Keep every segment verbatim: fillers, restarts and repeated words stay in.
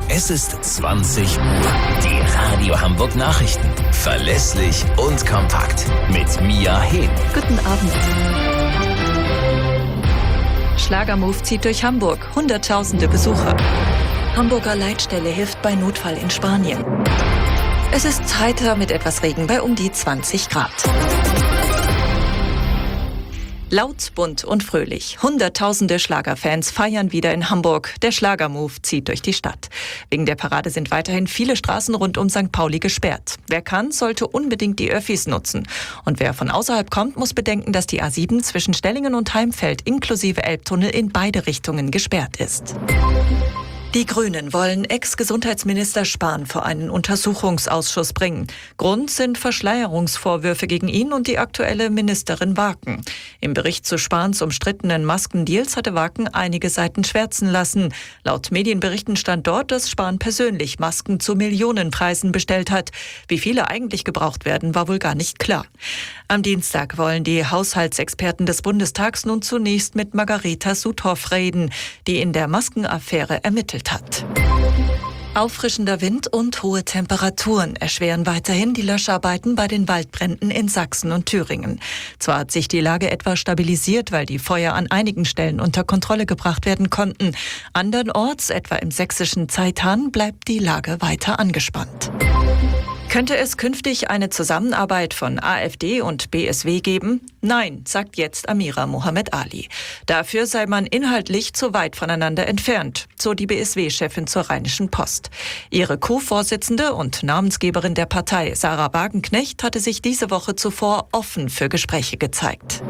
Es ist zwanzig Uhr. Die Radio Hamburg Nachrichten. Verlässlich und kompakt. Mit Mia Hehn. Guten Abend. Schlagermove zieht durch Hamburg. Hunderttausende Besucher. Hamburger Leitstelle hilft bei Notfall in Spanien. Es ist heiter mit etwas Regen bei um die zwanzig Grad. Laut, bunt und fröhlich. Hunderttausende Schlagerfans feiern wieder in Hamburg. Der Schlagermove zieht durch die Stadt. Wegen der Parade sind weiterhin viele Straßen rund um Sankt Pauli gesperrt. Wer kann, sollte unbedingt die Öffis nutzen. Und wer von außerhalb kommt, muss bedenken, dass die A sieben zwischen Stellingen und Heimfeld inklusive Elbtunnel in beide Richtungen gesperrt ist. Die Grünen wollen Ex-Gesundheitsminister Spahn vor einen Untersuchungsausschuss bringen. Grund sind Verschleierungsvorwürfe gegen ihn und die aktuelle Ministerin Waken. Im Bericht zu Spahns umstrittenen Maskendeals hatte Waken einige Seiten schwärzen lassen. Laut Medienberichten stand dort, dass Spahn persönlich Masken zu Millionenpreisen bestellt hat. Wie viele eigentlich gebraucht werden, war wohl gar nicht klar. Am Dienstag wollen die Haushaltsexperten des Bundestags nun zunächst mit Margareta Sudhoff reden, die in der Maskenaffäre ermittelt hat. Auffrischender Wind und hohe Temperaturen erschweren weiterhin die Löscharbeiten bei den Waldbränden in Sachsen und Thüringen. Zwar hat sich die Lage etwas stabilisiert, weil die Feuer an einigen Stellen unter Kontrolle gebracht werden konnten. Andernorts, etwa im sächsischen Zeitan, bleibt die Lage weiter angespannt. Könnte es künftig eine Zusammenarbeit von AfD und B S W geben? Nein, sagt jetzt Amira Mohammed Ali. Dafür sei man inhaltlich zu weit voneinander entfernt, so die B S W-Chefin zur Rheinischen Post. Ihre Co-Vorsitzende und Namensgeberin der Partei, Sarah Wagenknecht, hatte sich diese Woche zuvor offen für Gespräche gezeigt.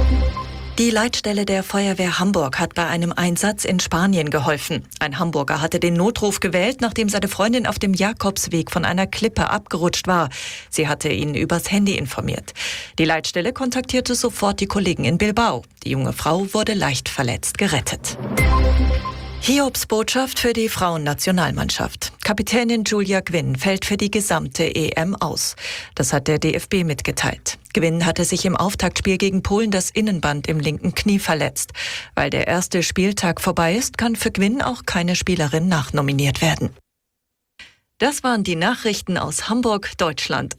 Die Leitstelle der Feuerwehr Hamburg hat bei einem Einsatz in Spanien geholfen. Ein Hamburger hatte den Notruf gewählt, nachdem seine Freundin auf dem Jakobsweg von einer Klippe abgerutscht war. Sie hatte ihn übers Handy informiert. Die Leitstelle kontaktierte sofort die Kollegen in Bilbao. Die junge Frau wurde leicht verletzt gerettet. Hiobsbotschaft für die Frauennationalmannschaft. Kapitänin Julia Gwynn fällt für die gesamte E M aus. Das hat der D F B mitgeteilt. Gwynn hatte sich im Auftaktspiel gegen Polen das Innenband im linken Knie verletzt. Weil der erste Spieltag vorbei ist, kann für Gwynn auch keine Spielerin nachnominiert werden. Das waren die Nachrichten aus Hamburg, Deutschland.